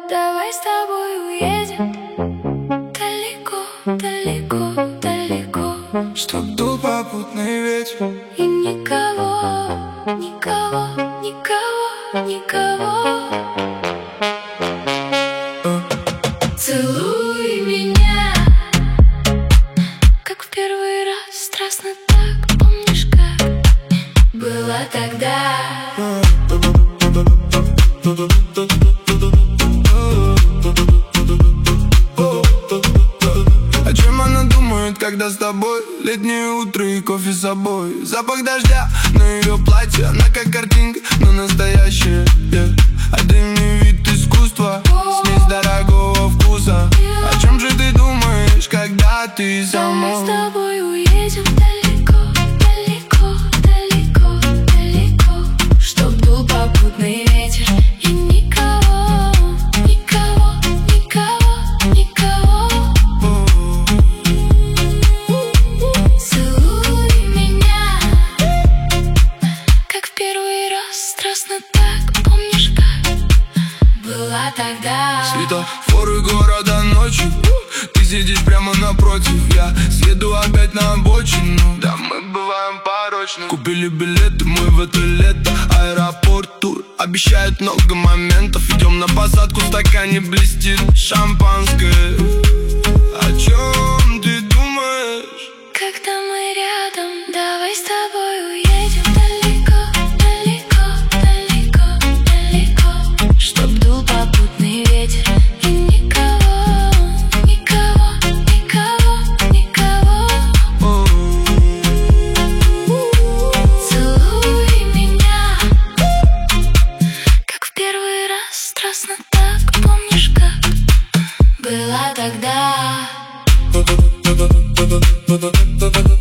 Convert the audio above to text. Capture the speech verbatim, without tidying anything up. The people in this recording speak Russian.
Давай с тобой уедем далеко, далеко, далеко, чтоб дул попутный ветер и никого, никого, никого, никого. Целуй меня, как в первый раз, страстно так. Помнишь, как было тогда? О чем она думает, когда с тобой? Летнее утро и кофе с собой. Запах дождя на ее платье. Она как картинка, но настоящая, yeah. Отдельный вид искусства, смесь дорогого вкуса. О чем же ты думаешь, когда ты со мной? Давай с тобой уедем далеко, далеко, далеко, далеко, чтоб дул попутный ветер и никого, никого, никого, никого. Целуй меня, как в первый раз, страстно так. Помнишь, как была тогда? Светофоры города ночью, ты сидишь прямо напротив. Я съеду опять на обочину. Да, мы бываем порочны. Купили билеты, мы в это лето. Аэропорт, тур, обещают много моментов. Идем на посадку, в стакане блестит шампанское. О чем ты думаешь? Когда мы рядом, давай с тобой уедем далеко, далеко, далеко, далеко, чтоб дул попутный ветер и никого, никого, никого, никого. Целуй меня, как в первый раз, страстно так. Помнишь, как было тогда?